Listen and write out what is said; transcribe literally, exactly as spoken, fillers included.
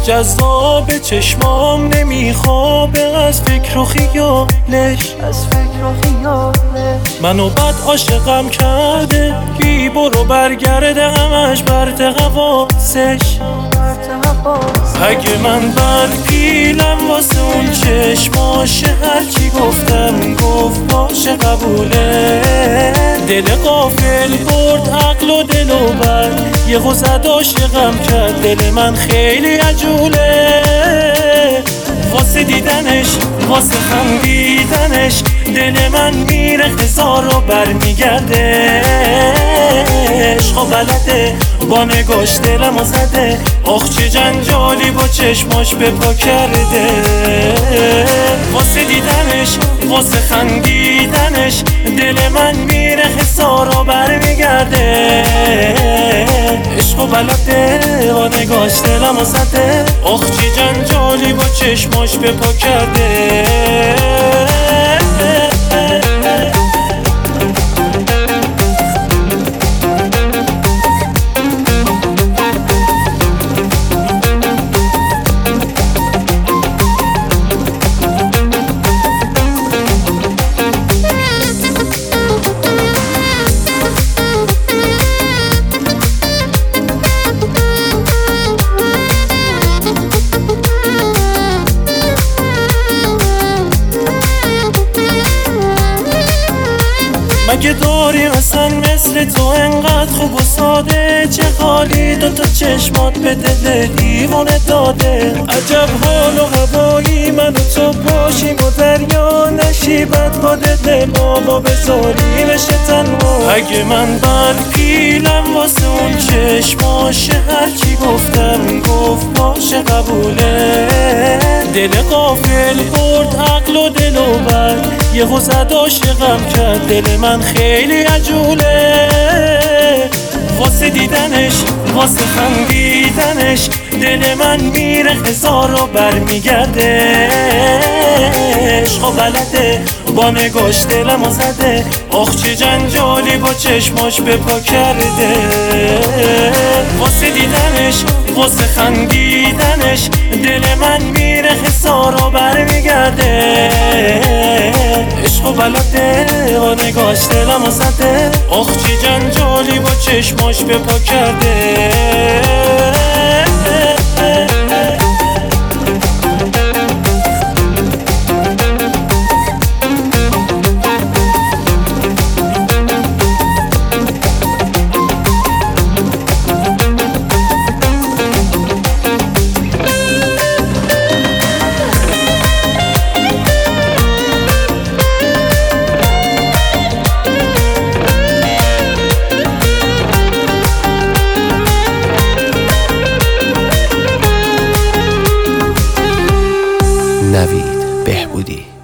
جذاب چشمام نمیخوابه از فکر و خیالش از فکر و خیالش منو بد عاشقم کرده، بی برو برگرده همش برد حواسش. اگه من بد پیلم واسه اون چشماشه، هرچی گفتم گفت باشه قبوله. دل غافل برد عقل و دل و بر، یه غزد عاشقم کرد، دل من خیلی عجوله. واسه دیدنش واسه خندیدنش دل من میره هزار و بر میگرده. عشق و بلده با نگاش دلمو زده، آخ چه جنجالی با چشماش به پا کرده. واسه دیدنش واسه خندیدنش دل من میره هزار و بر میگرده. عشق و بلده با نگاش دلمو زده، آخ چه جنجالی با چشماش به پا کرده. مگه داری اصلا مثل تو انقدر خوب و ساده؟ چه حالی دو تا چشمات به دل دیوانه داده. عجب حال و هوایی من و تو باشیم و دریا نشیبت با دل ما بذاری بشه تنها. اگه من بد پیلم واسه اون چشماشه، هرچی گفتم گفت باشه قبوله. دل غافل برد عقل و دل و بر، یه غزد عاشقم کرد، دل من خیلی عجوله. واسه دیدنش واسه خندیدنش دل من میره هزار و بر میگرده. عشق و بلده با نگاش دلمو زده، آخ چه جنجالی با چشماش به پا کرده. واسه دیدنش واسه خندیدنش دل من میره هزار و بر میگرده. عشق و بلده با نگاش دلمو زده، آخ چه جنجالی با چشماش به پا کرده. نوید بهبودی.